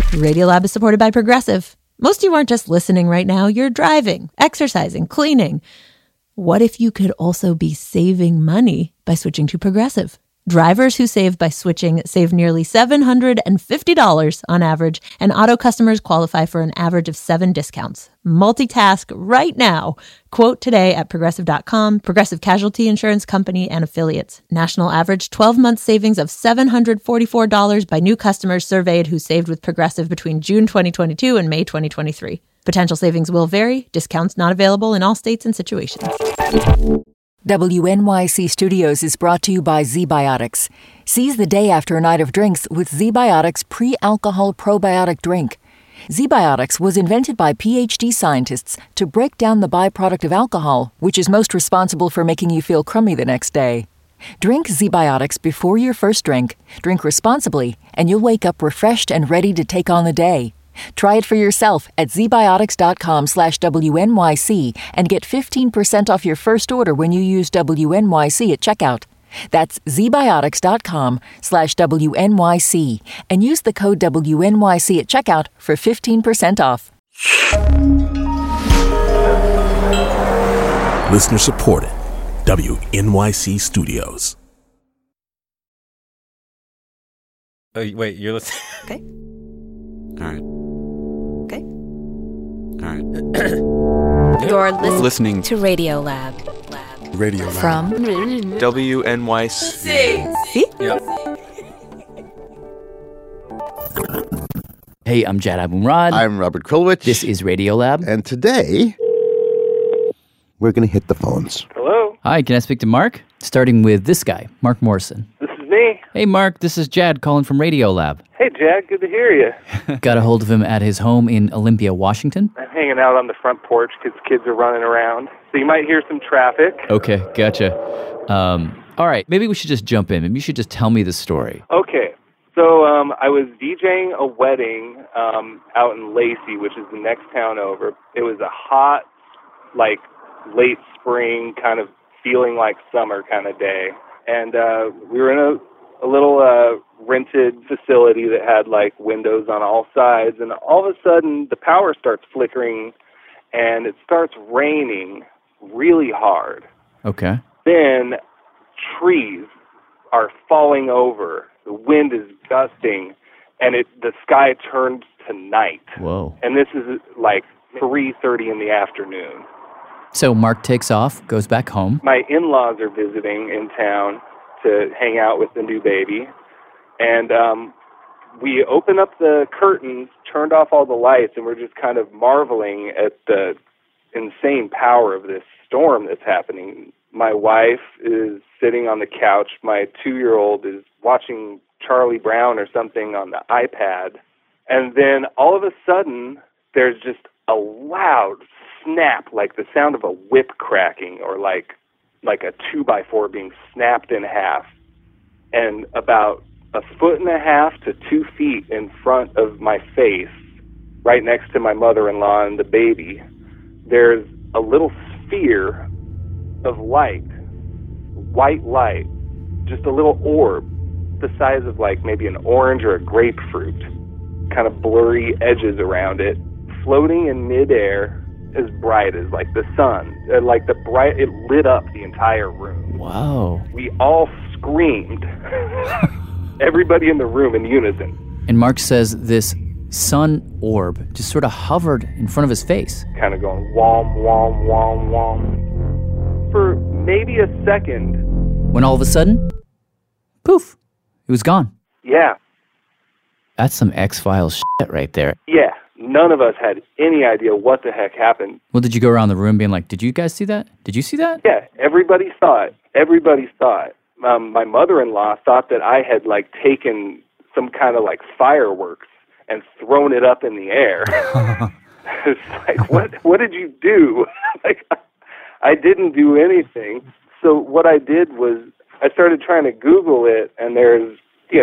Radiolab is supported by Progressive. Most of you aren't just listening right now, you're driving, exercising, cleaning. What if you could also be saving money by switching to Progressive? Drivers who save by switching save nearly $750 on average, and auto customers qualify for an average of 7 discounts. Multitask right now. Quote today at Progressive.com, Progressive Casualty Insurance Company and Affiliates. National average 12-month savings of $744 by new customers surveyed who saved with Progressive between June 2022 and May 2023. Potential savings will vary. Discounts not available in all states and situations. WNYC Studios is brought to you by ZBiotics. Seize the day after a night of drinks with ZBiotics pre-alcohol probiotic drink. ZBiotics was invented by PhD scientists to break down the byproduct of alcohol, which is most responsible for making you feel crummy the next day. Drink ZBiotics before your first drink, drink responsibly, and you'll wake up refreshed and ready to take on the day. Try it for yourself at zbiotics.com/WNYC and get 15% off your first order when you use WNYC at checkout. That's zbiotics.com/WNYC and use the code WNYC at checkout for 15% off. Listener supported. WNYC Studios. Oh, wait, you're listening? Okay. All right. Okay. All right. You're Listening to Radiolab. Radio Lab. From WNYC. Yeah. Hey, I'm Jad Abumrad. I'm Robert Krulwich. This is Radiolab. And today, we're going to hit the phones. Hello? Hi, can I speak to Mark? Starting with this guy, Mark Morrison. This is me. Hey, Mark, this is Jad calling from Radiolab. Hey, Jad, good to hear you. Got a hold of him at his home in Olympia, Washington. I'm hanging out on the front porch because kids are running around. So you might hear some traffic. Okay, gotcha. All right, maybe we should just jump in. Maybe you should just tell me the story. Okay. So I was DJing a wedding out in Lacey, which is the next town over. It was a hot, like, late spring, kind of feeling like summer kind of day. And we were in a little rented facility that had, like, windows on all sides. And all of a sudden, the power starts flickering, and it starts raining really hard. Okay. Then trees are falling over. The wind is gusting, and the sky turns to night. Whoa. And this is like 3:30 in the afternoon. So Mark takes off, goes back home. My in-laws are visiting in town to hang out with the new baby. And we opened up the curtains, turned off all the lights, and we're just kind of marveling at the insane power of this storm that's happening. My wife is sitting on the couch. My 2-year-old is watching Charlie Brown or something on the iPad. And then all of a sudden, there's just a loud snap, like the sound of a whip cracking or like a 2x4 being snapped in half. And about 1.5 to 2 feet in front of my face, right next to my mother-in-law and the baby, there's a little sphere of light, white light, just a little orb the size of like maybe an orange or a grapefruit, kind of blurry edges around it, floating in midair as bright as like the sun. It lit up the entire room. Wow. We all screamed. Everybody in the room in unison. And Mark says this sun orb just sort of hovered in front of his face. Kind of going wom, wom, wom, wom. For maybe a second. When all of a sudden, poof, it was gone. Yeah. That's some X-Files shit right there. Yeah. None of us had any idea what the heck happened. Well, did you go around the room being like, did you guys see that? Did you see that? Yeah, everybody saw it. Everybody saw it. My mother-in-law thought that I had like taken some kind of like fireworks and thrown it up in the air. It's like, what did you do? Like, I didn't do anything. So what I did was I started trying to Google it, and there's,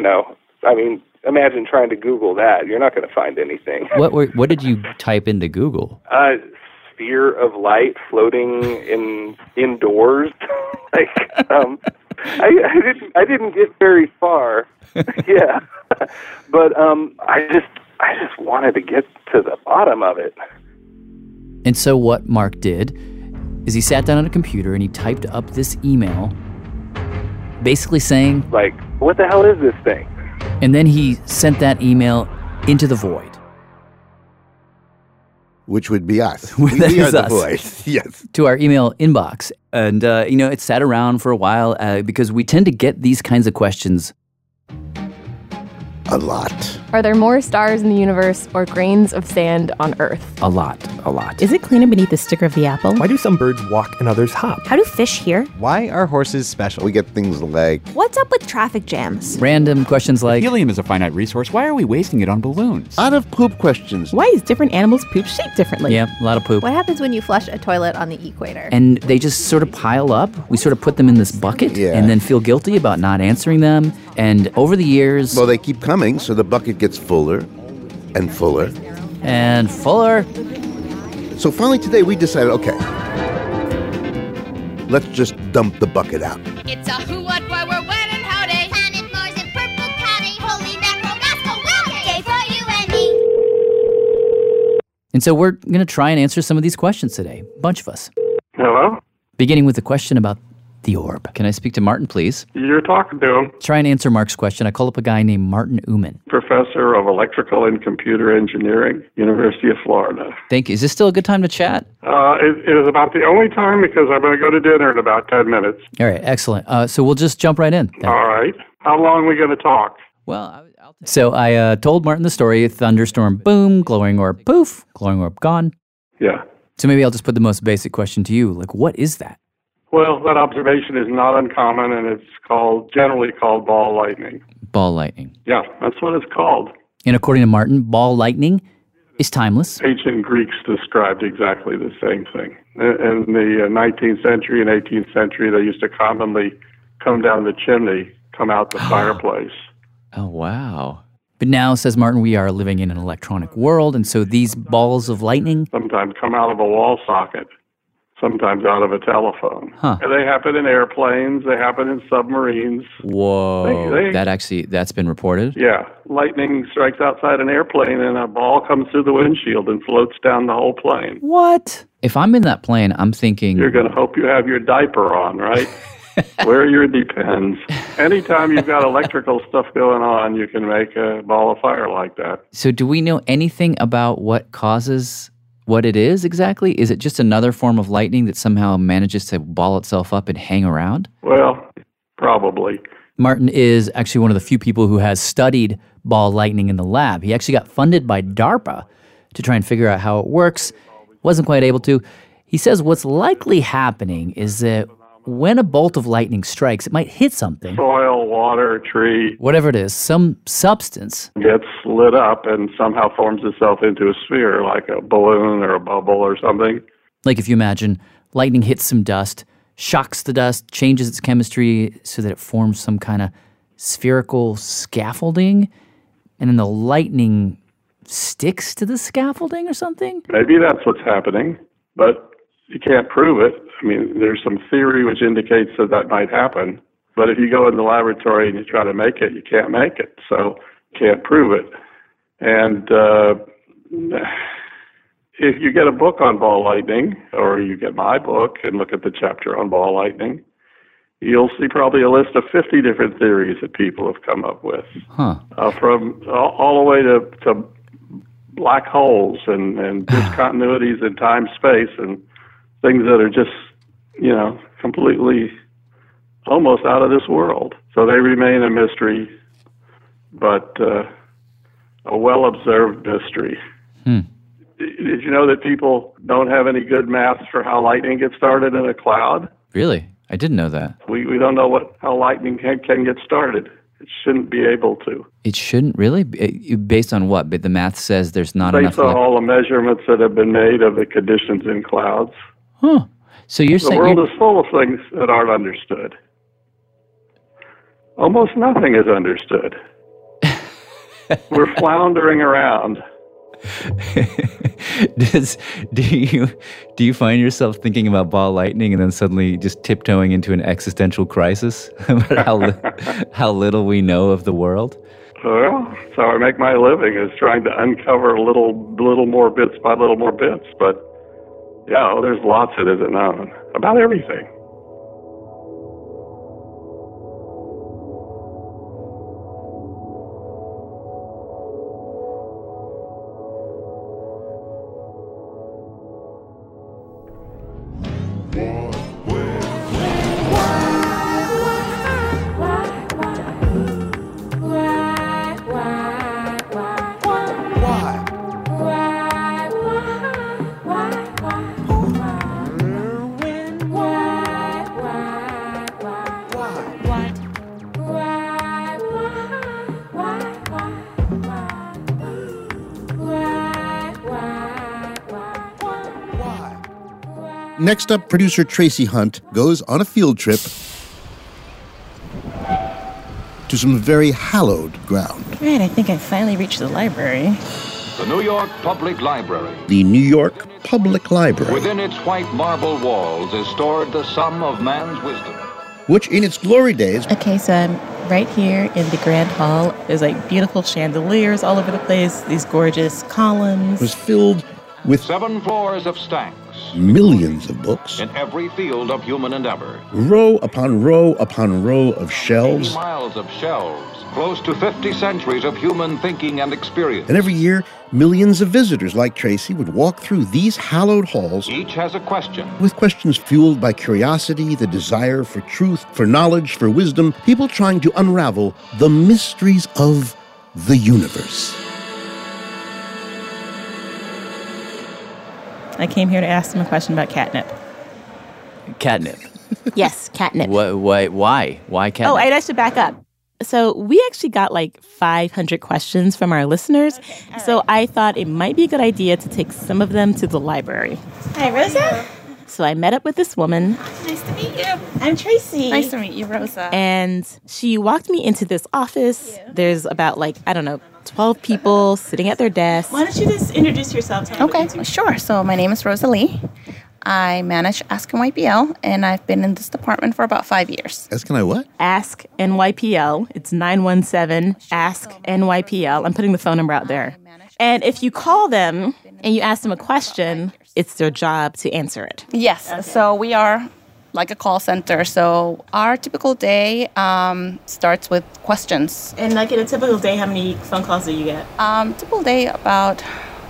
imagine trying to Google that. You're not going to find anything. What did you type into Google? Sphere of light floating indoors. I didn't get very far. Yeah. But I just I just wanted to get to the bottom of it. And so what Mark did is he sat down on a computer and he typed up this email basically saying, Like, what the hell is this thing? and then he sent that email into the void. Which would be us. That We are is the us. voice. Yes. To our email inbox. And, it sat around for a while because we tend to get these kinds of questions. A lot. Are there more stars in the universe or grains of sand on Earth? A lot. Is it cleaner beneath the sticker of the apple? Why do some birds walk and others hop? How do fish hear? Why are horses special? We get things like, What's up with traffic jams? Random questions like, Helium is a finite resource. Why are we wasting it on balloons? out of poop questions. Why is different animals' poop shaped differently? yeah, a lot of poop. What happens when you flush a toilet on the equator? And they just sort of pile up. We sort of put them in this bucket Yeah. and then feel guilty about not answering them. And over the years, Well, they keep coming, so the bucket gets fuller and fuller. and fuller. So finally today we decided, okay, let's just dump the bucket out. It's a who, what, where, when, and how day. Planet Mars and Purple County. Holy mackerel, gospel, okay for you and me. And so we're going to try and answer some of these questions today. A bunch of us. Hello? Beginning with the question about the orb. Can I speak to Martin, please? You're talking to him, Try and answer Mark's question. I call up a guy named Martin Uman. professor of electrical and computer engineering, University of Florida. Thank you. Is this still a good time to chat? It is about the only time because I'm going to go to dinner in about 10 minutes. All right, excellent. So we'll just jump right in. then. All right. How long are we going to talk? Well, so I told Martin the story. Thunderstorm, boom, glowing orb, poof, glowing orb, gone. Yeah. So maybe I'll just put the most basic question to you. Like, what is that? Well, that observation is not uncommon, and it's generally called ball lightning. Ball lightning. Yeah, that's what it's called. And according to Martin, ball lightning is timeless. Ancient Greeks described exactly the same thing. In the 19th century and 18th century, they used to commonly come down the chimney, come out the fireplace. Oh, wow. But now, says Martin, we are living in an electronic world, and so these balls of lightning... Sometimes come out of a wall socket, sometimes out of a telephone. Huh. And they happen in airplanes, they happen in submarines. Whoa. That's been reported? Yeah, lightning strikes outside an airplane and a ball comes through the windshield and floats down the whole plane. What? If I'm in that plane, I'm thinking... You're going to hope you have your diaper on, right? Wear your Depends. Anytime you've got electrical stuff going on, you can make a ball of fire like that. So do we know anything about what causes what it is exactly? Is it just another form of lightning that somehow manages to ball itself up and hang around? Well, probably. Martin is actually one of the few people who has studied ball lightning in the lab. He actually got funded by DARPA to try and figure out how it works. Wasn't quite able to. He says what's likely happening is that when a bolt of lightning strikes, it might hit something. Soil, water, tree. Whatever it is, some substance. Gets lit up and somehow forms itself into a sphere, like a balloon or a bubble or something. Like if you imagine lightning hits some dust, shocks the dust, changes its chemistry so that it forms some kind of spherical scaffolding, and then the lightning sticks to the scaffolding or something? Maybe that's what's happening, but you can't prove it. I mean, there's some theory which indicates that might happen, but if you go in the laboratory and you try to make it, you can't make it, so you can't prove it. And if you get a book on ball lightning, or you get my book and look at the chapter on ball lightning, you'll see probably a list of 50 different theories that people have come up with. From all the way to black holes and discontinuities in time-space and things that are just, completely almost out of this world. So they remain a mystery, but a well-observed mystery. Did you know that people don't have any good math for how lightning gets started in a cloud? Really? I didn't know that. We don't know how lightning can get started. It shouldn't be able to. It shouldn't, really? Based on what? But the math says there's not enough... Based on all the measurements that have been made of the conditions in clouds. Huh. So you're saying... The world is full of things that aren't understood. Almost nothing is understood. We're floundering around. Do you find yourself thinking about ball lightning and then suddenly just tiptoeing into an existential crisis about how little we know of the world? Well, that's how I make my living, is trying to uncover little more bits by little more bits. But, yeah, there's lots that isn't known about everything. Next up, producer Tracy Hunt goes on a field trip to some very hallowed ground. Right, I think I finally reached the library. The New York Public Library. The New York Public Library, Within its white marble walls is stored the sum of man's wisdom. which in its glory days Okay, so I'm right here in the Grand Hall. There's like beautiful chandeliers all over the place, these gorgeous columns. was filled with 7 floors of stacks millions of books, in every field of human endeavor. row upon row upon row of 80 shelves. miles of shelves, close to 50 centuries of human thinking and experience. And every year, millions of visitors like Tracy would walk through these hallowed halls Each has a question. with questions fueled by curiosity, the desire for truth, for knowledge, for wisdom, people trying to unravel the mysteries of the universe. I came here to ask them a question about catnip. Catnip. Yes, catnip. Why? Why catnip? Oh, I should back up. So we actually got like 500 questions from our listeners. So I thought it might be a good idea to take some of them to the library. Hi, Rosa. So I met up with this woman. Nice to meet you. I'm Tracy. Nice to meet you, Rosa. And she walked me into this office. There's about 12 people sitting at their desks. Why don't you just introduce yourself? Okay, sure. So my name is Rosa Lee. I manage Ask NYPL, and I've been in this department for about 5 years. Can I what? Ask NYPL. It's 917 Ask NYPL. I'm putting the phone number out there. And if you call them and you ask them a question, it's their job to answer it. Yes, so we are like a call center. So our typical day starts with questions. And like in a typical day, how many phone calls do you get? Typical day, about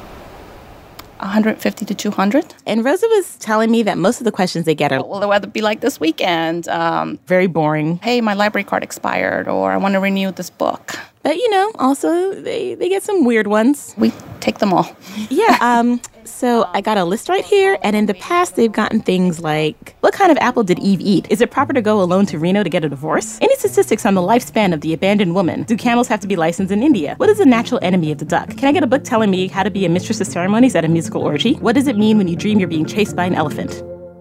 150 to 200. And Rosa was telling me that most of the questions they get are, Will the weather be like this weekend? Very boring. Hey, my library card expired, or I want to renew this book. But, also they get some weird ones. We take them all. Yeah, so I got a list right here, and in the past they've gotten things like, what kind of apple did Eve eat? Is it proper to go alone to Reno to get a divorce? Any statistics on the lifespan of the abandoned woman? Do camels have to be licensed in India? What is the natural enemy of the duck? Can I get a book telling me how to be a mistress of ceremonies at a musical orgy? What does it mean when you dream you're being chased by an elephant?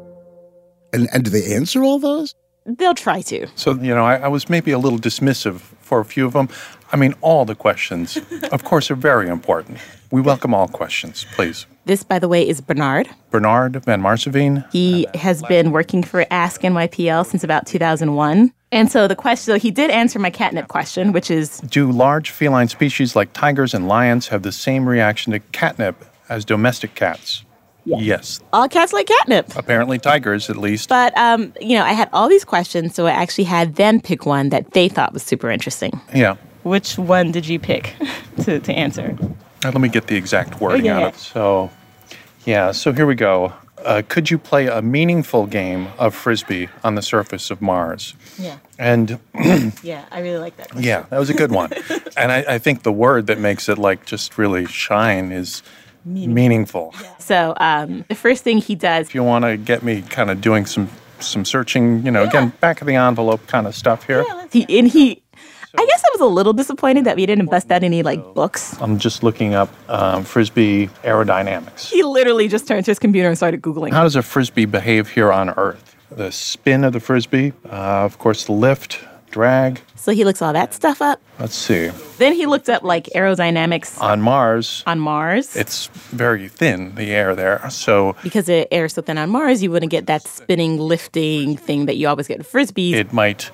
And do they answer all those? They'll try to. So, I was maybe a little dismissive for a few of them. I mean, all the questions, of course, are very important. We welcome all questions, please. This, by the way, is Bernard. Bernard Van Marseveen. He has been working for Ask NYPL since about 2001. And so he did answer my catnip question, which is, do large feline species like tigers and lions have the same reaction to catnip as domestic cats? Yes. All cats like catnip. Apparently tigers, at least. But, I had all these questions, so I actually had them pick one that they thought was super interesting. Yeah. Which one did you pick to answer? Let me get the exact wording out of it. So here we go. Could you play a meaningful game of Frisbee on the surface of Mars? Yeah. And yeah, I really like that question. Yeah, that was a good one. And I think the word that makes it just really shine is meaningful. Yeah. So the first thing he does... If you want to get me kind of doing some searching, again, back of the envelope kind of stuff here. Yeah, I guess I was a little disappointed that we didn't bust out any books. I'm just looking up Frisbee aerodynamics. He literally just turned to his computer and started Googling. How does a Frisbee behave here on Earth? The spin of the Frisbee, of course, the lift, drag. So he looks all that stuff up. Let's see. Then he looked up aerodynamics. On Mars. On Mars. It's very thin, the air there. So because the air is so thin on Mars, you wouldn't get that spinning, lifting thing that you always get in Frisbees. It might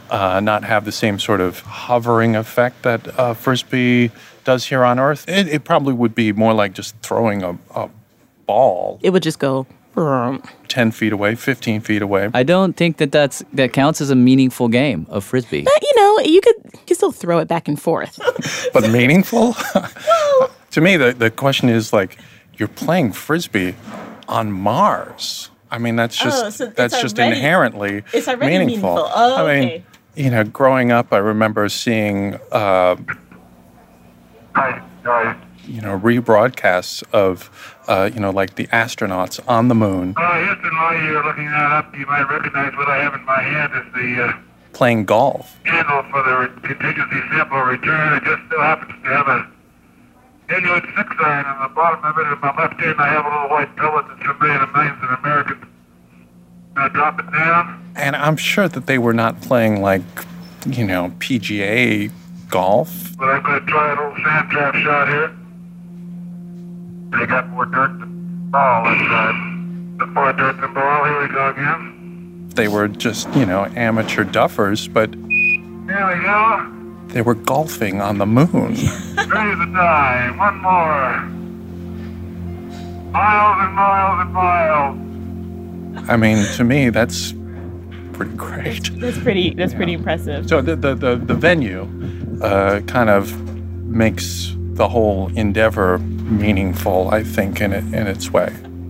not have the same sort of hovering effect that Frisbee does here on Earth. It probably would be more like just throwing a ball. It would just go 10 feet away, 15 feet away. I don't think that counts as a meaningful game of Frisbee. But, you could still throw it back and forth. But meaningful? To me, the question is like, you're playing Frisbee on Mars. I mean, that's just inherently it's already meaningful. Oh, okay. I mean, growing up, I remember seeing, rebroadcasts of, like the astronauts on the moon. Houston, while you're looking that up, you might recognize what I have in my hand is the playing golf. handle for the contingency sample return. It just so happens to have a Inuit 6-iron on the bottom of it. In my left hand, I have a little white pellet that's from millions and Americans. Now drop it down. And I'm sure that they were not playing like, PGA golf. But I'm going to try an old sand trap shot here. They got more dirt than ball this time. More dirt than ball. Here we go again. They were just, amateur duffers, but There we go. they were golfing on the moon. Ready to die. One more. Miles and miles and miles. I mean, to me, that's pretty great. That's pretty impressive. So the venue kind of makes the whole endeavor meaningful, I think, in its way.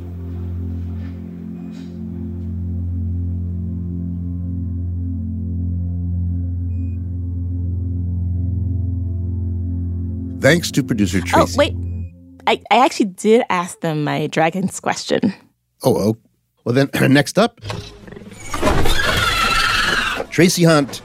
Thanks to producer Tracy. Oh, wait. I actually did ask them my dragons question. Oh. Well, then, next up, Tracy Hunt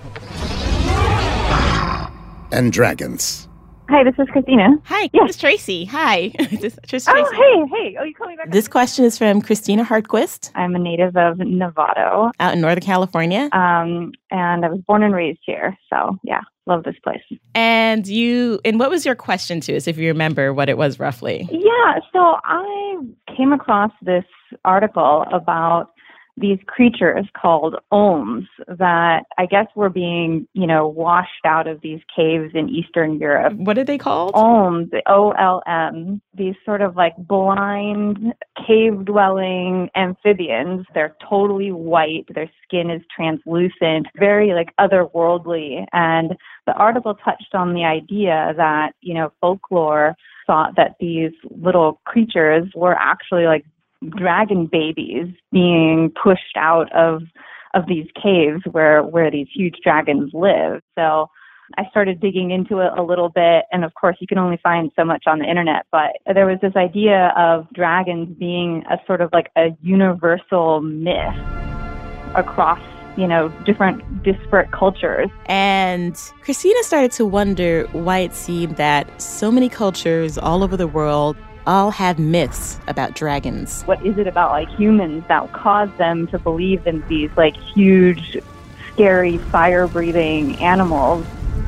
and dragons. Hi, this is Christina. Hi, this is Tracy. Hi. This is Tracy. Hey. Oh, you called me back. This question is from Christina Hartquist. I'm a native of Novato. Out in Northern California. And I was born and raised here. So, yeah, love this place. And what was your question to us, if you remember what it was roughly? Yeah, so I came across this article about these creatures called olms that I guess were being, washed out of these caves in Eastern Europe. What are they called? Olms, OLM, these sort of like blind, cave-dwelling amphibians. They're totally white. Their skin is translucent, very like otherworldly. And the article touched on the idea that, folklore thought that these little creatures were actually like dragon babies being pushed out of these caves where these huge dragons live. So I started digging into it a little bit, and of course you can only find so much on the internet, but there was this idea of dragons being a sort of like a universal myth across different disparate cultures. And Christina started to wonder why it seemed that so many cultures all over the world all have myths about dragons. What is it about like humans that cause them to believe in these like huge, scary, fire-breathing animals?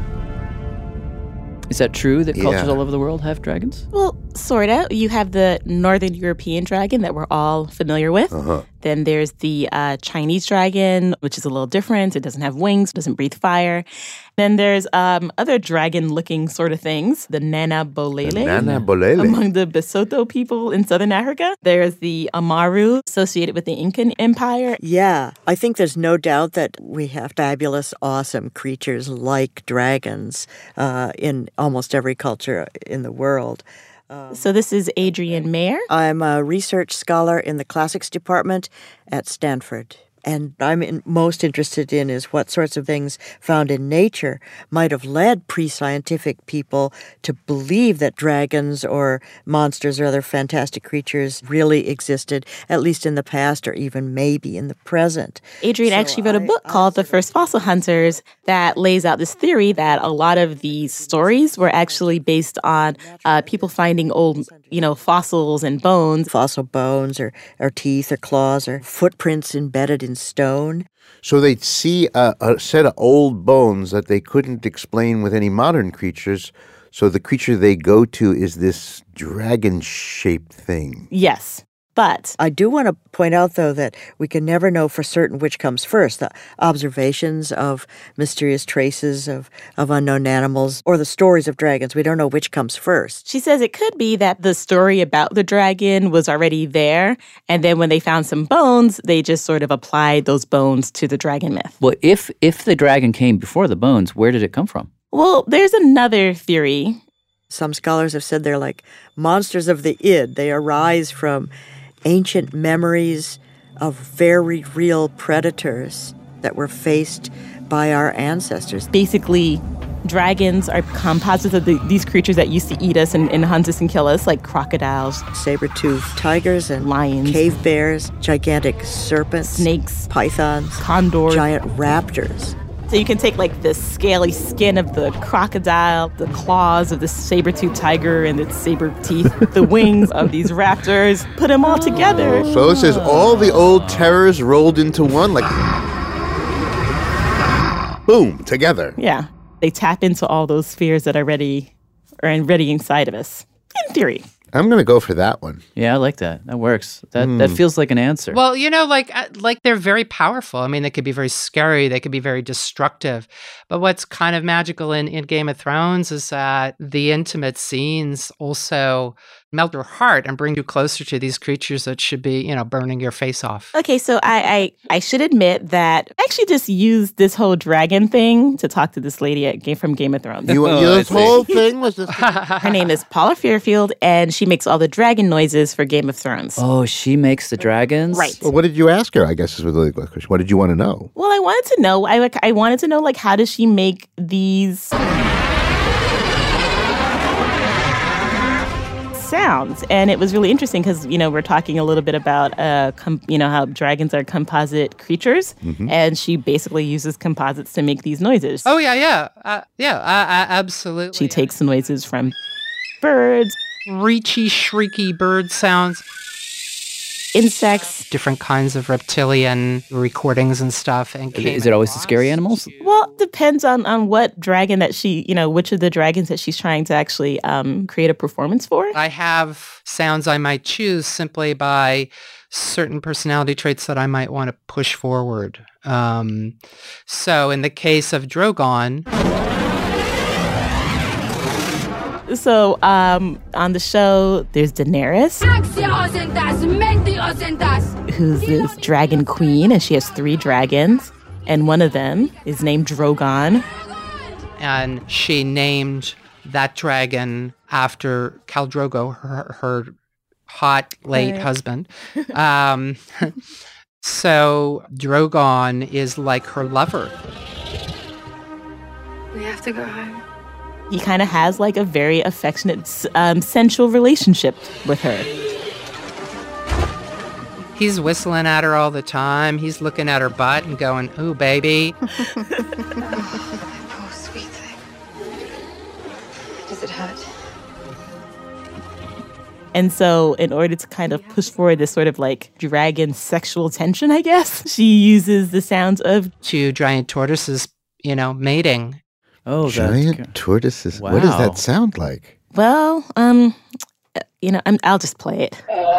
Is that true that cultures all over the world have dragons? Well, sort of. You have the Northern European dragon that we're all familiar with. Then there's the Chinese dragon, which is a little different. It doesn't have wings, doesn't breathe fire. Then there's other dragon-looking sort of things, the Nana Bolele. Among the Basotho people in southern Africa. There's the Amaru, associated with the Incan Empire. Yeah, I think there's no doubt that we have fabulous, awesome creatures like dragons in almost every culture in the world. So this is Adrienne Mayer. I'm a research scholar in the classics department at Stanford. And I'm most interested in is what sorts of things found in nature might have led pre-scientific people to believe that dragons or monsters or other fantastic creatures really existed, at least in the past or even maybe in the present. Adrienne actually wrote a book called The First Fossil Hunters that lays out this theory that a lot of these stories were actually based on people finding old, fossils and bones. Fossil bones or teeth or claws or footprints embedded in stone. So they'd see a set of old bones that they couldn't explain with any modern creatures. So the creature they go to is this dragon-shaped thing. Yes. But I do want to point out, though, that we can never know for certain which comes first, the observations of mysterious traces of unknown animals or the stories of dragons. We don't know which comes first. she says it could be that the story about the dragon was already there, and then when they found some bones, they just sort of applied those bones to the dragon myth. Well, if the dragon came before the bones, where did it come from? Well, there's another theory. Some scholars have said they're like monsters of the id. They arise from ancient memories of very real predators that were faced by our ancestors. Basically, dragons are composites of these creatures that used to eat us and hunt us and kill us, like crocodiles, saber-toothed tigers and lions, cave bears, gigantic serpents, snakes, pythons, condors, giant raptors. So you can take like the scaly skin of the crocodile, the claws of the saber-toothed tiger and its saber teeth, the wings of these raptors, put them all together. So it says all the old terrors rolled into one, like boom, together. Yeah. They tap into all those fears that are already inside of us, in theory. I'm going to go for that one. Yeah, I like that. That works. That feels like an answer. Well, like they're very powerful. I mean, they could be very scary. They could be very destructive. But what's kind of magical in Game of Thrones is that the intimate scenes also melt your heart and bring you closer to these creatures that should be, burning your face off. Okay, so I should admit that I actually just used this whole dragon thing to talk to this lady from Game of Thrones. This whole thing was just... Her name is Paula Fairfield, and she makes all the dragon noises for Game of Thrones. Oh, she makes the dragons? Right. Well, what did you ask her, I guess is the question. What did you want to know? Well, I wanted to know, I wanted to know, like, how does she make these sounds? And it was really interesting because, we're talking a little bit about, how dragons are composite creatures. Mm-hmm. And she basically uses composites to make these noises. Oh, yeah. Absolutely. She takes the noises from birds. Reachy, shrieky bird sounds. Insects. Different kinds of reptilian recordings and stuff. And is it always the scary animals? Well, depends on what dragon that she, which of the dragons that she's trying to actually create a performance for. I have sounds I might choose simply by certain personality traits that I might want to push forward. So in the case of Drogon... So, on the show, there's Daenerys, who's this dragon queen, and she has 3 dragons, and one of them is named Drogon. And she named that dragon after Khal Drogo, her hot late husband. So Drogon is like her lover. We have to go home. He kind of has like a very affectionate, sensual relationship with her. He's whistling at her all the time. He's looking at her butt and going, "Ooh, baby." Oh, sweet thing. Does it hurt? And so in order to kind of push forward this sort of like dragon sexual tension, I guess, she uses the sounds of 2 giant tortoises, mating. Oh, giant tortoises. Wow. What does that sound like? Well, I'll just play it.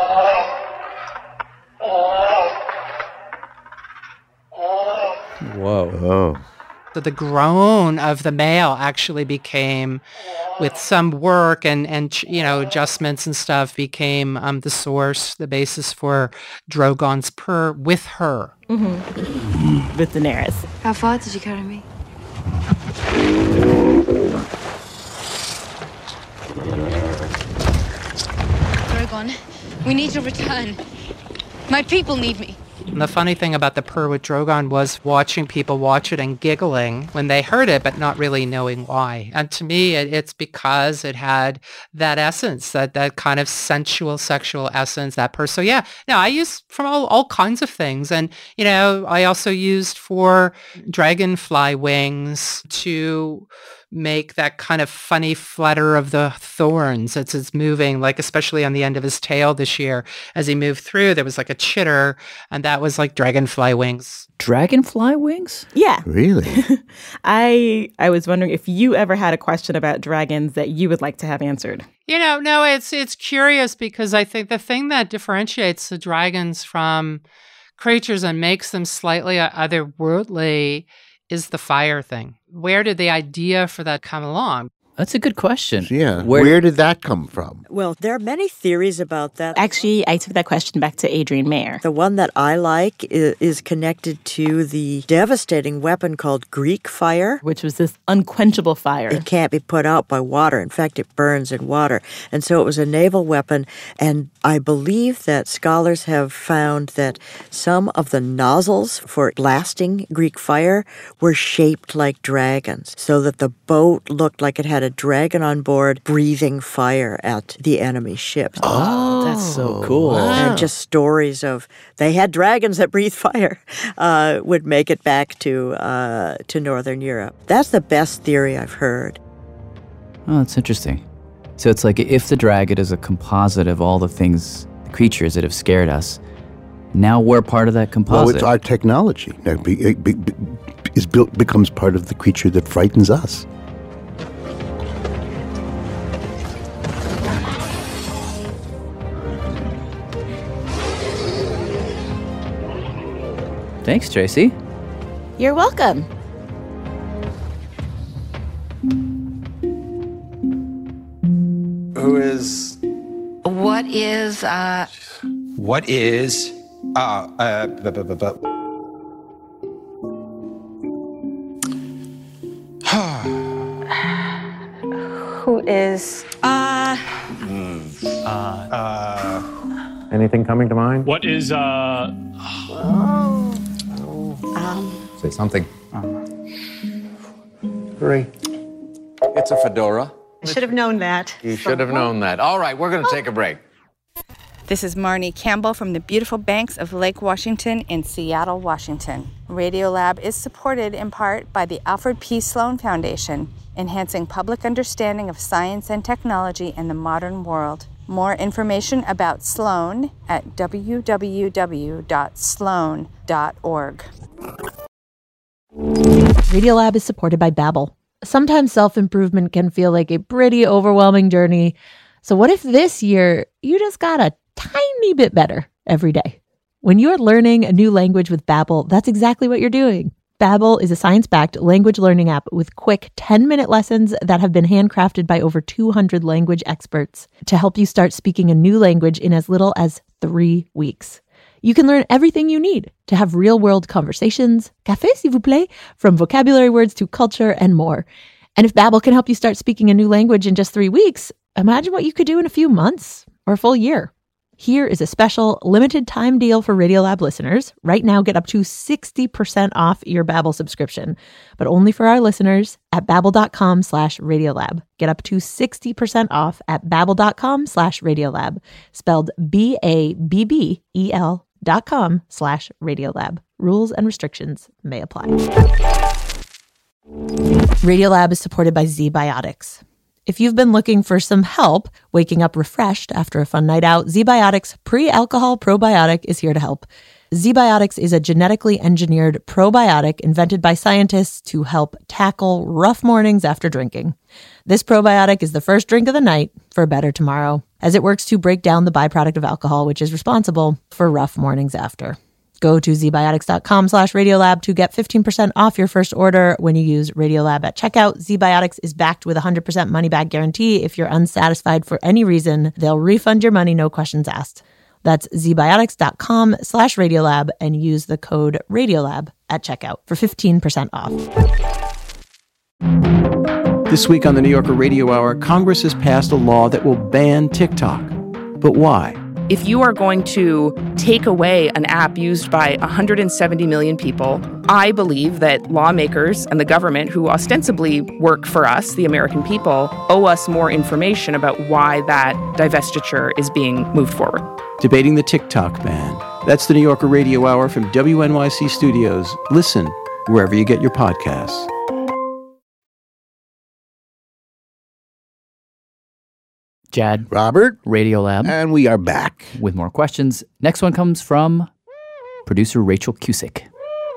Whoa. Oh. So the groan of the male actually became, with some work and adjustments and stuff, became the source, the basis for Drogon's purr with her. Mm-hmm. With Daenerys. How far did you carry me? Drogon, we need to return. My people need me. And the funny thing about the purr with Drogon was watching people watch it and giggling when they heard it, but not really knowing why. And to me, it's because it had that essence, that kind of sensual, sexual essence, that purr. So yeah, no, I use from all kinds of things. And, I also used for dragonfly wings to make that kind of funny flutter of the thorns as it's moving, like especially on the end of his tail this year. As he moved through, there was like a chitter, and that was like dragonfly wings. Dragonfly wings? Yeah. Really? I was wondering if you ever had a question about dragons that you would like to have answered. No, it's curious because I think the thing that differentiates the dragons from creatures and makes them slightly otherworldly is the fire thing. Where did the idea for that come along? That's a good question. Yeah. Where did that come from? Well, there are many theories about that. Actually, I took that question back to Adrienne Mayer. The one that I like is connected to the devastating weapon called Greek fire, which was this unquenchable fire. It can't be put out by water. In fact, it burns in water. And so it was a naval weapon. And I believe that scholars have found that some of the nozzles for blasting Greek fire were shaped like dragons, so that the boat looked like it had a dragon on board breathing fire at the enemy ships. Oh, that's so cool. Wow. And just stories of they had dragons that breathe fire would make it back to Northern Europe. That's the best theory I've heard. Oh, that's interesting. So it's like if the dragon is a composite of all the things, the creatures that have scared us, now we're part of that composite. Well, it's our technology. It becomes part of the creature that frightens us. Thanks, Tracy. You're welcome. What is Who is? Anything coming to mind? What is, Say something. 3. It's a fedora. I should have known that. You should have known that. All right, we're going to take a break. This is Marnie Campbell from the beautiful banks of Lake Washington in Seattle, Washington. Radiolab is supported in part by the Alfred P. Sloan Foundation, enhancing public understanding of science and technology in the modern world. More information about Sloan at www.sloan.org. Radiolab is supported by Babbel. Sometimes self-improvement can feel like a pretty overwhelming journey. So what if this year you just got a tiny bit better every day? When you're learning a new language with Babbel, that's exactly what you're doing. Babbel is a science-backed language learning app with quick 10-minute lessons that have been handcrafted by over 200 language experts to help you start speaking a new language in as little as 3 weeks. You can learn everything you need to have real-world conversations, café s'il vous plaît, from vocabulary words to culture and more. And if Babbel can help you start speaking a new language in just 3 weeks, imagine what you could do in a few months or a full year. Here is a special limited time deal for Radiolab listeners. Right now, get up to 60% off your Babbel subscription, but only for our listeners at babbel.com/Radiolab. Get up to 60% off at babbel.com/Radiolab, spelled BABBEL.com/Radiolab. Rules and restrictions may apply. Radiolab is supported by ZBiotics. If you've been looking for some help waking up refreshed after a fun night out, ZBiotics Pre-Alcohol Probiotic is here to help. ZBiotics is a genetically engineered probiotic invented by scientists to help tackle rough mornings after drinking. This probiotic is the first drink of the night for a better tomorrow, as it works to break down the byproduct of alcohol, which is responsible for rough mornings after. Go to zbiotics.com/Radiolab to get 15% off your first order when you use Radiolab at checkout. ZBiotics is backed with a 100% money-back guarantee. If you're unsatisfied for any reason, they'll refund your money, no questions asked. That's zbiotics.com/Radiolab and use the code Radiolab at checkout for 15% off. This week on the New Yorker Radio Hour, Congress has passed a law that will ban TikTok. But why? If you are going to take away an app used by 170 million people, I believe that lawmakers and the government, who ostensibly work for us, the American people, owe us more information about why that divestiture is being moved forward. Debating the TikTok ban. That's the New Yorker Radio Hour from WNYC Studios. Listen wherever you get your podcasts. Jad. Robert. Radiolab. And we are back. With more questions. Next one comes from producer Rachel Cusick.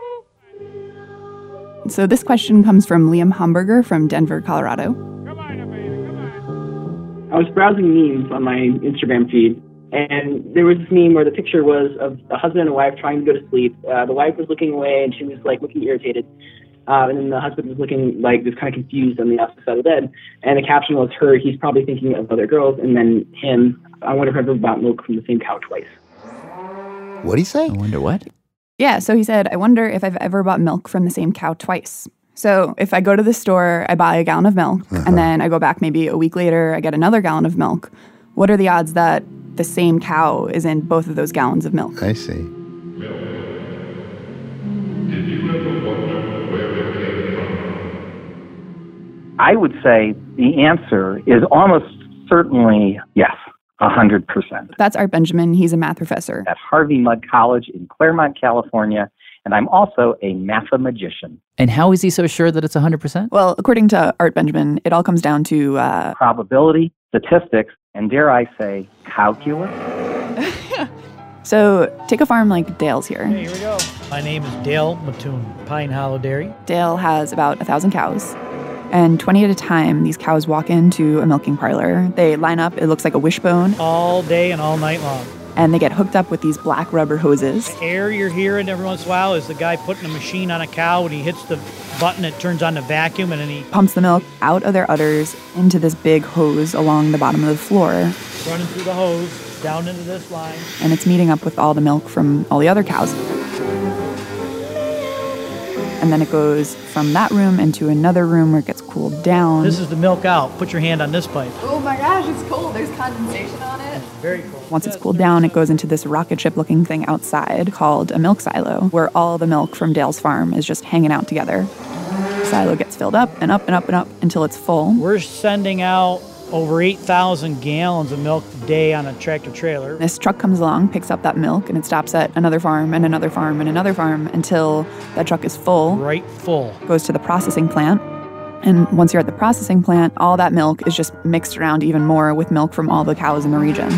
So this question comes from Liam Hamburger from Denver, Colorado. I was browsing memes on my Instagram feed, and there was this meme where the picture was of a husband and a wife trying to go to sleep. The wife was looking away, and she was like looking irritated. And then the husband was looking like just kind of confused on the opposite side of the bed. And the caption was her, he's probably thinking of other girls. And then him, I wonder if I've ever bought milk from the same cow twice. What'd he say? I wonder what? Yeah, so he said, I wonder if I've ever bought milk from the same cow twice. So if I go to the store, I buy a gallon of milk, and then I go back maybe a week later, I get another gallon of milk. What are the odds that the same cow is in both of those gallons of milk? I see. I would say the answer is almost certainly yes, 100%. That's Art Benjamin. He's a math professor at Harvey Mudd College in Claremont, California, and I'm also a mathemagician. And how is he so sure that it's 100%? Well, according to Art Benjamin, it all comes down to probability, statistics, and dare I say, calculus. So take a farm like Dale's here. Hey, here we go. My name is Dale Mattoon, Pine Hollow Dairy. Dale has about 1,000 cows. And 20 at a time, these cows walk into a milking parlor. They line up, it looks like a wishbone. All day and all night long. And they get hooked up with these black rubber hoses. The air you're hearing every once in a while is the guy putting a machine on a cow. When he hits the button, it turns on the vacuum, and then he pumps the milk out of their udders into this big hose along the bottom of the floor. Running through the hose, down into this line. And it's meeting up with all the milk from all the other cows. And then it goes from that room into another room where it gets cooled down. This is the milk out. Put your hand on this pipe. Oh my gosh, it's cold. There's condensation on it. Very cold. Once it's cooled down, it goes into this rocket ship looking thing outside called a milk silo, where all the milk from Dale's farm is just hanging out together. The silo gets filled up and up and up and up until it's full. We're sending out over 8,000 gallons of milk a day on a tractor trailer. This truck comes along, picks up that milk, and it stops at another farm and another farm and another farm until that truck is full. Right full. Goes to the processing plant. And once you're at the processing plant, all that milk is just mixed around even more with milk from all the cows in the region.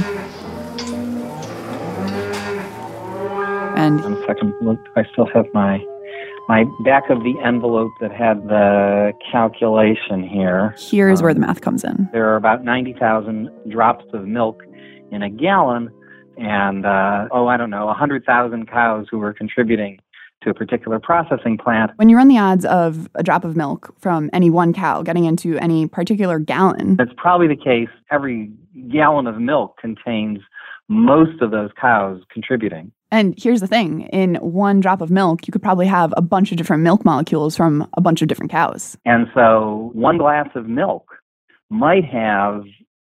And 1 second, look, I still have my back of the envelope that had the calculation here. Here's where the math comes in. There are about 90,000 drops of milk in a gallon, and, 100,000 cows who are contributing to a particular processing plant. When you run the odds of a drop of milk from any one cow getting into any particular gallon, it's probably the case every gallon of milk contains most of those cows contributing. And here's the thing, in one drop of milk, you could probably have a bunch of different milk molecules from a bunch of different cows. And so one glass of milk might have,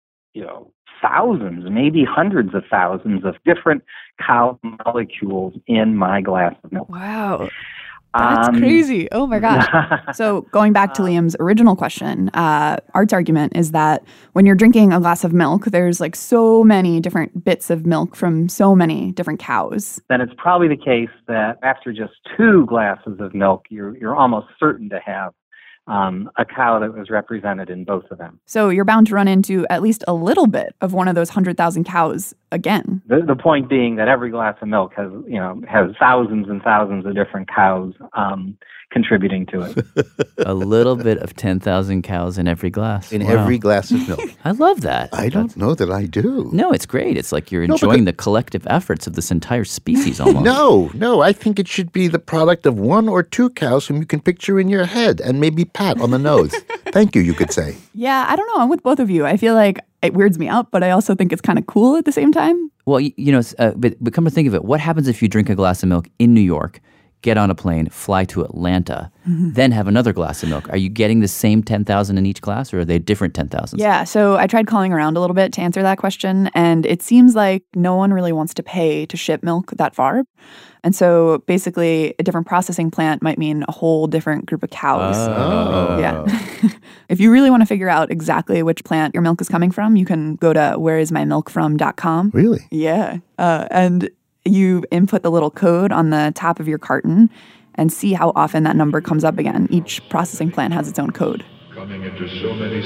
thousands, maybe hundreds of thousands of different cow molecules in my glass of milk. Wow. That's crazy. Oh my gosh. So going back to Liam's original question, Art's argument is that when you're drinking a glass of milk, there's like so many different bits of milk from so many different cows. Then it's probably the case that after just 2 glasses of milk, you're almost certain to have a cow that was represented in both of them. So you're bound to run into at least a little bit of one of those 100,000 cows again. The point being that every glass of milk has thousands and thousands of different cows contributing to it. A little bit of 10,000 cows in every glass. In every glass of milk. I love that. I don't know that I do. No, it's great. It's like you're enjoying the collective efforts of this entire species almost. No. I think it should be the product of 1 or 2 cows whom you can picture in your head and maybe pat on the nose. Thank you could say. Yeah, I don't know. I'm with both of you. I feel like it weirds me out, but I also think it's kind of cool at the same time. Well, but come to think of it, what happens if you drink a glass of milk in New York, get on a plane, fly to Atlanta, then have another glass of milk? Are you getting the same 10,000 in each glass, or are they different 10,000s? Yeah, so I tried calling around a little bit to answer that question, and it seems like no one really wants to pay to ship milk that far. And so basically, a different processing plant might mean a whole different group of cows. Oh. Yeah. If you really want to figure out exactly which plant your milk is coming from, you can go to whereismymilkfrom.com. Really? Yeah. And you input the little code on the top of your carton and see how often that number comes up again. Each processing plant has its own code. Coming into so many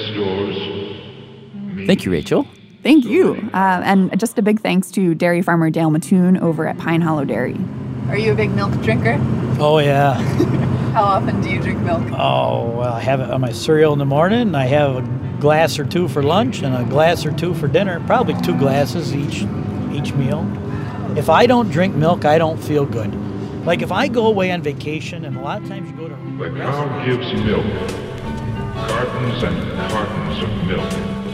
stores. Thank you, Rachel. Thank you. And just a big thanks to dairy farmer Dale Mattoon over at Pine Hollow Dairy. Are you a big milk drinker? Oh, yeah. How often do you drink milk? Oh, well, I have it on my cereal in the morning. I have glass or two for lunch and a glass or two for dinner, probably 2 glasses each meal. If I don't drink milk, I don't feel good. Like if I go away on vacation, and a lot of times you go to... The cow gives milk. Cartons and cartons of milk.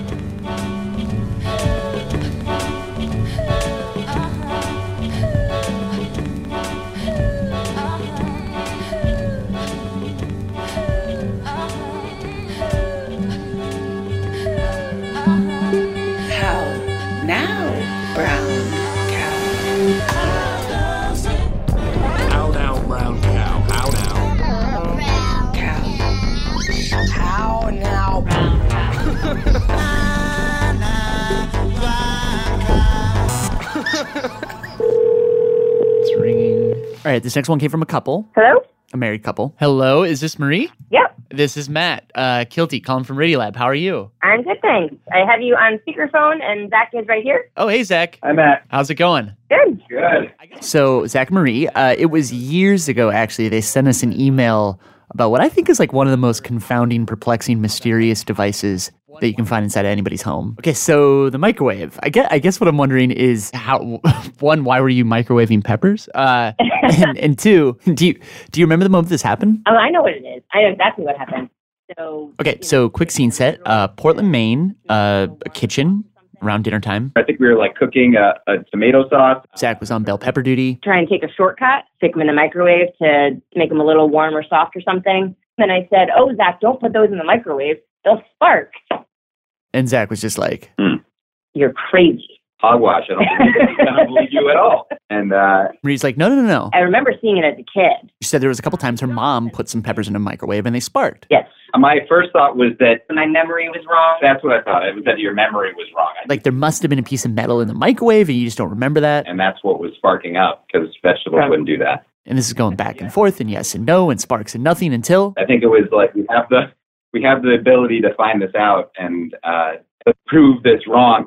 It's ringing. All right, this next one came from a couple. Hello? A married couple. Hello, is this Marie? Yep. This is Matt Kilty calling from Radiolab. How are you? I'm good, thanks. I have you on speakerphone, and Zach is right here. Oh, hey, Zach. Hi, Matt. How's it going? Good. Good. So, Zach and Marie, it was years ago, actually, they sent us an email about what I think is like one of the most confounding, perplexing, mysterious devices that you can find inside anybody's home. Okay, so the microwave. I guess what I'm wondering is how, one, why were you microwaving peppers? And two, do you remember the moment this happened? Oh, I know what it is. I know exactly what happened. Okay, so quick scene set. Portland, Maine, a kitchen around dinner time. I think we were like cooking a tomato sauce. Zach was on bell pepper duty. Try and take a shortcut, stick them in the microwave to make them a little warm or soft or something. Then I said, oh, Zach, don't put those in the microwave. They'll spark. And Zach was just like, You're crazy. Hogwash. I don't believe you at all. And Marie's like, no. I remember seeing it as a kid. She said there was a couple times her mom put some peppers in a microwave and they sparked. Yes. My first thought was that my memory was wrong. That's what I thought. It was that your memory was wrong. Like there must have been a piece of metal in the microwave and you just don't remember that. And that's what was sparking up because vegetables wouldn't do that. And this is going back and forth and yes and no and sparks and nothing until... I think it was like we have the ability to find this out and prove this wrong.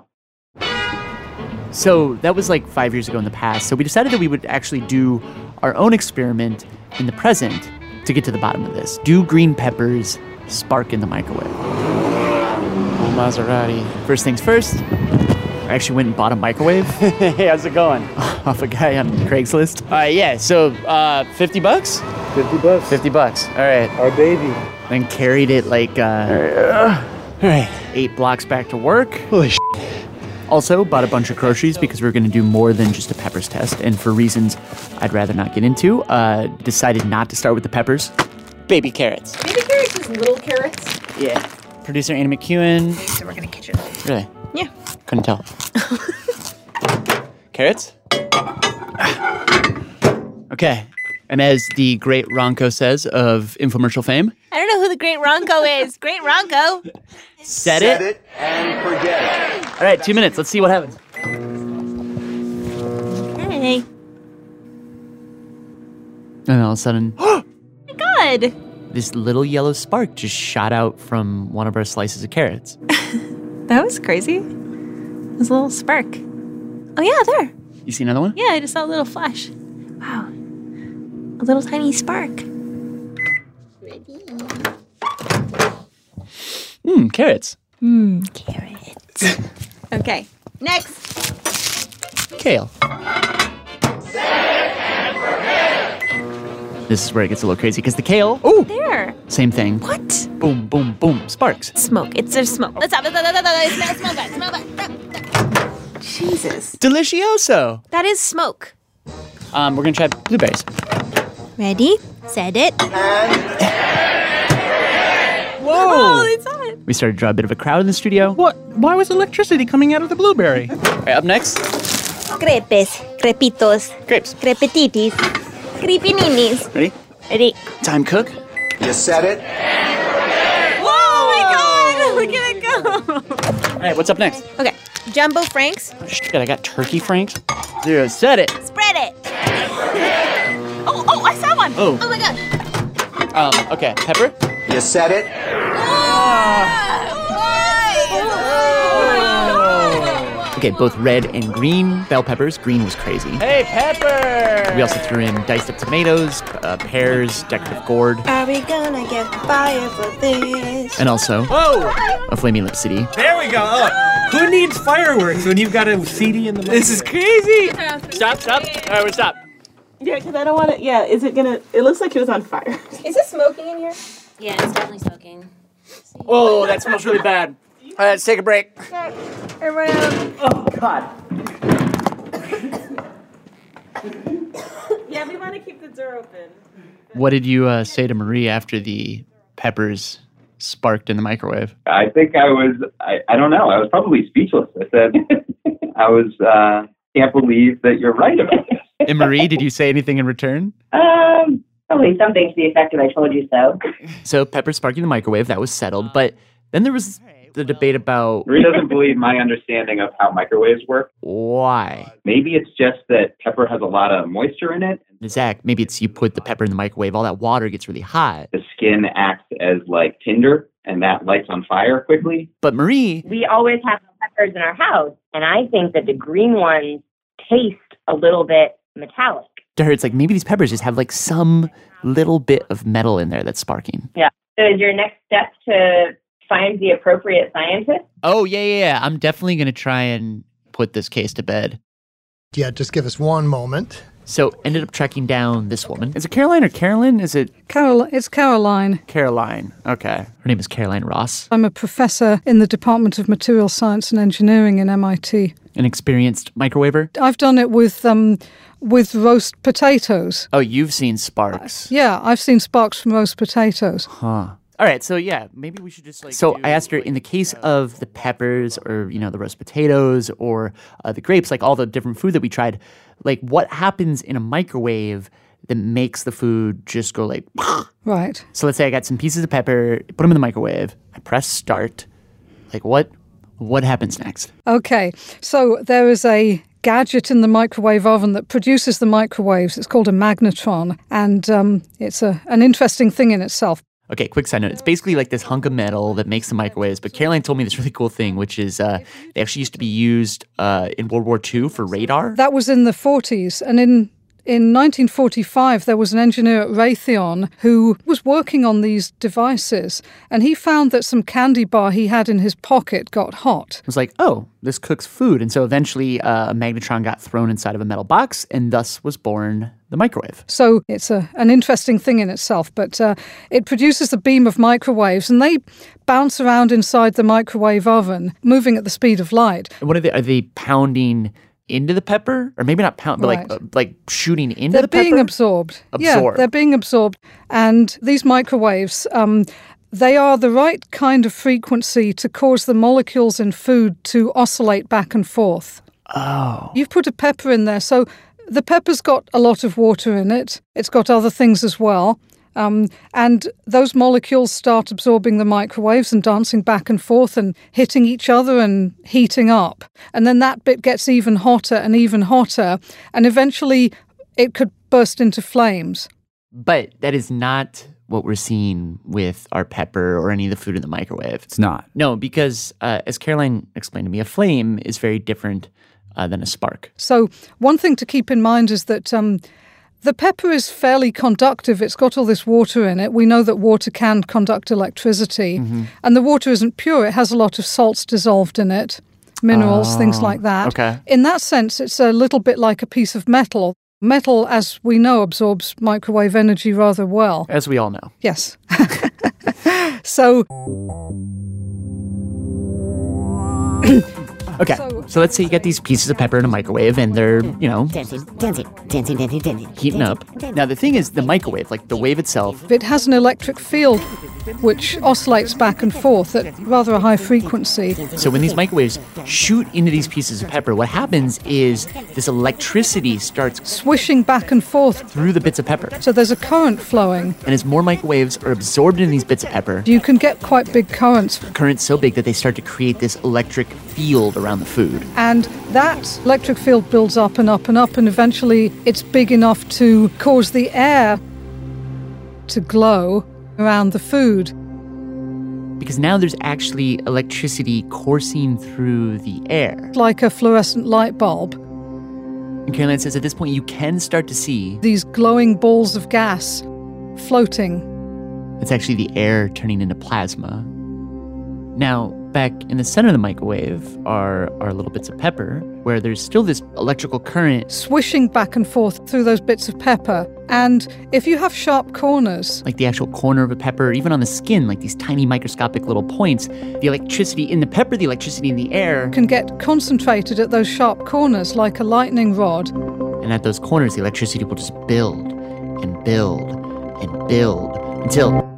So that was like 5 years ago in the past. So we decided that we would actually do our own experiment in the present to get to the bottom of this. Do green peppers spark in the microwave? Oh, Maserati. First things first, I actually went and bought a microwave. Hey, how's it going? Off a guy on Craigslist. Yeah, so $50? $50. $50. All right. Our baby. Then carried it like, all right, 8 blocks back to work. Holy shit. Also, bought a bunch of groceries because we were going to do more than just a peppers test. And for reasons I'd rather not get into, decided not to start with the peppers. Baby carrots. Baby carrots is little carrots? Yeah. Producer Anna McEwen. So we're in the kitchen. Really? Yeah. Couldn't tell. Carrots? Okay. And as the great Ronco says of infomercial fame, I don't know who the great Ronco is. Great Ronco. Set it and forget it. All right, 2 minutes. Let's see what happens. Hey. And all of a sudden, Oh my God. this little yellow spark just shot out from one of our slices of carrots. That was crazy. It was a little spark. Oh, yeah, there. You see another one? Yeah, I just saw a little flash. Wow. A little tiny spark. Carrots. Carrots. Okay, next. Kale. This is where it gets a little crazy because the kale, There. same thing. What? Boom, boom, boom, sparks. Smoke. There's smoke. Let's have it. Smell that. Jesus. Delicioso. That is smoke. We're going to try blueberries. Ready? Set it. Whoa! Oh, they saw it. We started to draw a bit of a crowd in the studio. What? Why was electricity coming out of the blueberry? All right, up next. Crepes. Crepitos. Grapes. Crepetitis. Crepininis. Ready? Ready. Time cook. You said it. Oh my God! Look at it go. All right, what's up next? Okay. Jumbo Franks. Oh, shit, I got turkey franks. Zero, set it. Spread it. Oh, I saw one. Oh. Oh my God. Okay, pepper. You said it. Okay, both red and green bell peppers. Green was crazy. Hey, Pepper! We also threw in diced up tomatoes, pears, decorative gourd, Are we gonna get fired for this? and also a flaming lip CD. There we go. Oh, who needs fireworks when you've got a CD in the microwave? This is crazy. Stop. All right, we're stop. Yeah, because I don't want to. Yeah, is it gonna? It looks like it was on fire. Is it smoking in here? Yeah, it's definitely smoking. Oh, that smells really bad. All right, let's take a break. Everybody out. Oh God. Yeah, we want to keep the door open. What did you say to Marie after the peppers sparked in the microwave? I think I don't know. I was probably speechless. I said, can't believe that you're right about this. And Marie, did you say anything in return? Probably something to the effect of I told you so. So pepper sparking the microwave, that was settled. But then there was the debate about... Marie doesn't believe my understanding of how microwaves work. Why? Maybe it's just that pepper has a lot of moisture in it. Zach, maybe it's you put the pepper in the microwave, all that water gets really hot. The skin acts as like tinder, and that lights on fire quickly. But Marie... We always have peppers in our house, and I think that the green ones taste a little bit metallic. To her, it's like maybe these peppers just have like some little bit of metal in there that's sparking. Yeah. So is your next step to find the appropriate scientist? Oh, yeah. I'm definitely going to try and put this case to bed. Yeah, just give us one moment. So ended up tracking down this woman. Is it Caroline or Carolyn? Is it? It's Caroline. Caroline. Okay. Her name is Caroline Ross. I'm a professor in the Department of Material Science and Engineering in MIT. An experienced microwaver? I've done it with roast potatoes. Oh, you've seen sparks. Yeah, I've seen sparks from roast potatoes. Huh. All right, so yeah, maybe we should just like... So I asked her, in the case of the peppers or, the roast potatoes or the grapes, like all the different food that we tried, like what happens in a microwave that makes the food just go like... Right. So let's say I got some pieces of pepper, put them in the microwave, I press start. Like what happens next? Okay, so there is a gadget in the microwave oven that produces the microwaves. It's called a magnetron, and it's an interesting thing in itself. Okay, quick side note. It's basically like this hunk of metal that makes the microwaves, but Caroline told me this really cool thing, which is they actually used to be used in World War II for radar. That was in the 40s, and in 1945, there was an engineer at Raytheon who was working on these devices, and he found that some candy bar he had in his pocket got hot. It was like, oh, this cooks food. And so eventually a magnetron got thrown inside of a metal box, and thus was born the microwave. So it's an interesting thing in itself, but it produces a beam of microwaves, and they bounce around inside the microwave oven, moving at the speed of light. And what are they pounding into the pepper? Or maybe not pound, but Right. like shooting into the pepper? They're being absorbed. Yeah, they're being absorbed. And these microwaves, they are the right kind of frequency to cause the molecules in food to oscillate back and forth. Oh. You've put a pepper in there, so the pepper's got a lot of water in it. It's got other things as well. And those molecules start absorbing the microwaves and dancing back and forth and hitting each other and heating up. And then that bit gets even hotter and even hotter. And eventually it could burst into flames. But that is not what we're seeing with our pepper or any of the food in the microwave. It's not. No, because as Caroline explained to me, a flame is very different than a spark. So one thing to keep in mind is that the pepper is fairly conductive. It's got all this water in it. We know that water can conduct electricity. Mm-hmm. And the water isn't pure. It has a lot of salts dissolved in it, minerals, things like that. Okay. In that sense, it's a little bit like a piece of metal. Metal, as we know, absorbs microwave energy rather well. As we all know. Yes. So... Okay, so let's say you get these pieces of pepper in a microwave and they're, Dancing. heating up. Now, the thing is, the microwave, like the wave itself, it has an electric field which oscillates back and forth at rather a high frequency. So when these microwaves shoot into these pieces of pepper, what happens is this electricity starts swishing back and forth through the bits of pepper. So there's a current flowing. And as more microwaves are absorbed in these bits of pepper, you can get quite big currents. Currents so big that they start to create this electric field around the food. And that electric field builds up and up and up, and eventually it's big enough to cause the air to glow around the food. because now there's actually electricity coursing through the air. Like a fluorescent light bulb. And Caroline says at this point you can start to see these glowing balls of gas floating. It's actually the air turning into plasma. Now, back in the center of the microwave are little bits of pepper, where there's still this electrical current swishing back and forth through those bits of pepper. And if you have sharp corners, like the actual corner of a pepper, or even on the skin, like these tiny microscopic little points, the electricity in the pepper, the electricity in the air can get concentrated at those sharp corners like a lightning rod. And at those corners, the electricity will just build and build and build until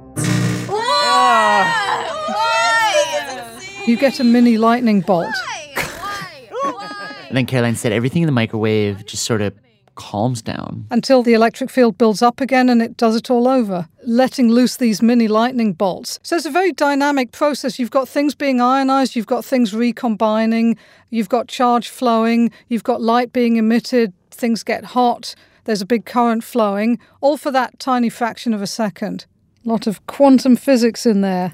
you get a mini lightning bolt. And then Caroline said everything in the microwave just sort of calms down. Until the electric field builds up again and it does it all over, letting loose these mini lightning bolts. So it's a very dynamic process. You've got things being ionized, you've got things recombining, you've got charge flowing, you've got light being emitted, things get hot, there's a big current flowing, all for that tiny fraction of a second. A lot of quantum physics in there.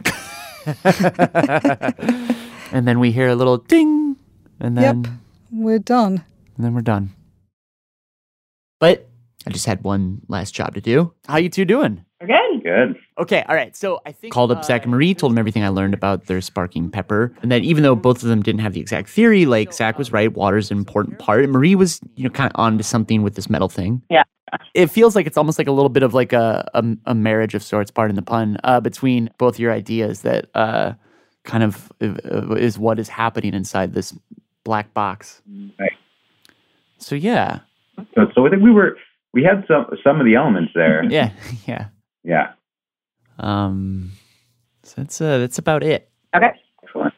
And then we hear a little ding, and then we're done. And then we're done. But I just had one last job to do. How you two doing? Good. Good. Okay, all right. So I think called up Zach and Marie, told them everything I learned about their sparking pepper, and that even though both of them didn't have the exact theory, like Zach was right, water's an important part, and Marie was, kind of onto something with this metal thing. Yeah. It feels like it's almost like a little bit of like a marriage of sorts, pardon the pun, between both your ideas that kind of is what is happening inside this black box. Right. So yeah. So I think we had some of the elements there. Yeah. So that's about it. Okay. Excellent.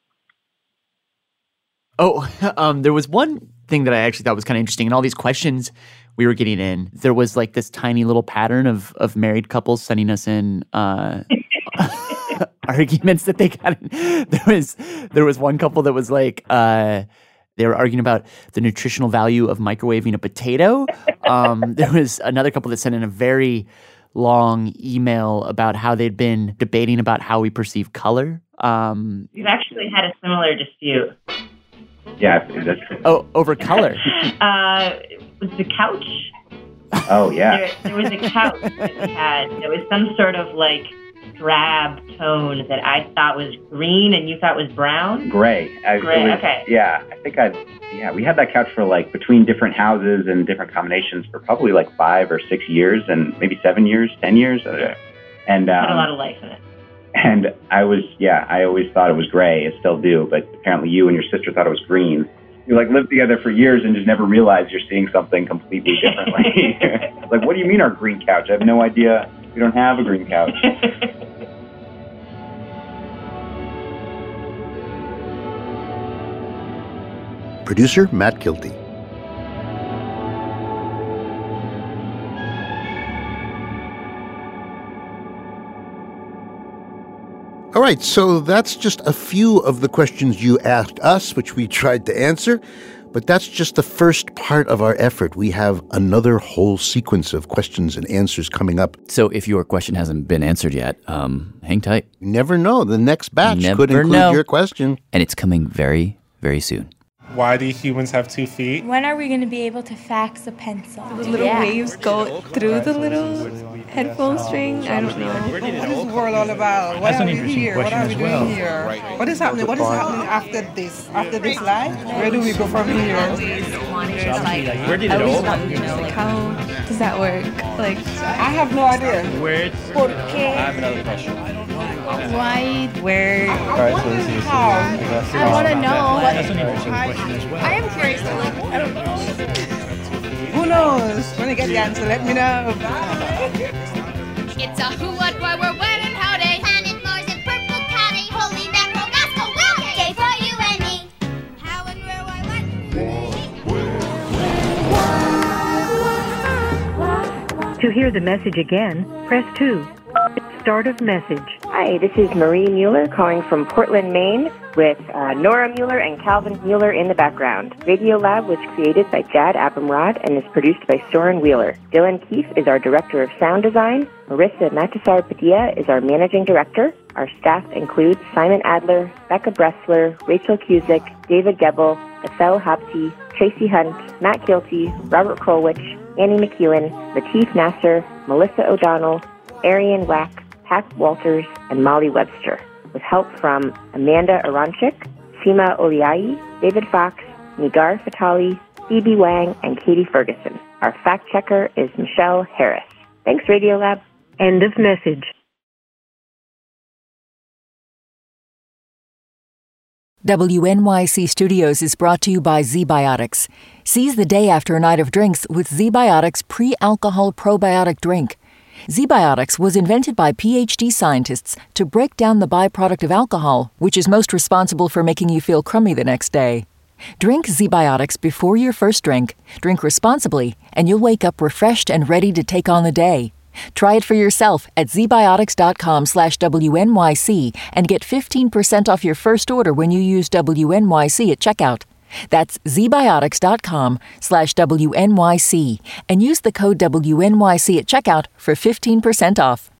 Oh, there was one thing that I actually thought was kind of interesting. In all these questions we were getting in, there was like this tiny little pattern of married couples sending us in arguments that they got in. There was one couple that was like, they were arguing about the nutritional value of microwaving a potato. There was another couple that sent in a very long email about how they'd been debating about how we perceive color. We've actually had a similar dispute. Yeah, that's true. Oh, over color. Was the couch? Oh, yeah. There was a couch that we had. There was some sort of like drab tone that I thought was green and you thought was brown. Gray. Gray. Okay. Yeah, we had that couch for like between different houses and different combinations for probably like 5 or 6 years and maybe 7 years, 10 years. And had a lot of life in it. And I always thought it was gray. I still do, but apparently you and your sister thought it was green. You like lived together for years and just never realized you're seeing something completely differently. Like, what do you mean our green couch? I have no idea. We don't have a green couch. Producer Matt Kilty. All right, so that's just a few of the questions you asked us, which we tried to answer. But that's just the first part of our effort. We have another whole sequence of questions and answers coming up. So if your question hasn't been answered yet, hang tight. You never know. The next batch could include your question. And it's coming very, very soon. Why do humans have 2 feet? When are we going to be able to fax a pencil? The little waves go through the little headphone string? I don't know. What is the world all about? Why are we here? What are we doing here? What is happening? What is happening after this? After this life? Where do we go from here? Where did it all come? How does that work? Like, I have no idea. Where? I have another question. Why? Where? I want to know. That's an interesting question as well. I am curious. I don't know. Who knows? When you get the answer, let me know. It's a who, what, why, where, when, and how day. Planet Mars and purple county. Holy mackerel, gospel, will day for you and me. How and where, why, what? To hear the message again, press 2. Start of message. Hi, this is Marie Mueller calling from Portland, Maine, with Nora Mueller and Calvin Mueller in the background. Radiolab was created by Jad Abumrad and is produced by Soren Wheeler. Dylan Keefe is our Director of Sound Design. Marissa Matasar Padilla is our Managing Director. Our staff includes Simon Adler, Becca Bressler, Rachel Cusick, David Gebel, Ethel Hapti, Tracy Hunt, Matt Gilty, Robert Krolwich, Annie McEwen, Lateef Nasser, Melissa O'Donnell, Arian Wack, Pat Walters, and Molly Webster, with help from Amanda Aronchik, Seema Oliai, David Fox, Nigar Fatali, Phoebe Wang, and Katie Ferguson. Our fact checker is Michelle Harris. Thanks, Radiolab. End of message. WNYC Studios is brought to you by ZBiotics. Seize the day after a night of drinks with ZBiotics pre-alcohol probiotic drink. ZBiotics was invented by PhD scientists to break down the byproduct of alcohol, which is most responsible for making you feel crummy the next day. Drink ZBiotics before your first drink, drink responsibly, and you'll wake up refreshed and ready to take on the day. Try it for yourself at zbiotics.com/WNYC and get 15% off your first order when you use WNYC at checkout. That's zbiotics.com/WNYC and use the code WNYC at checkout for 15% off.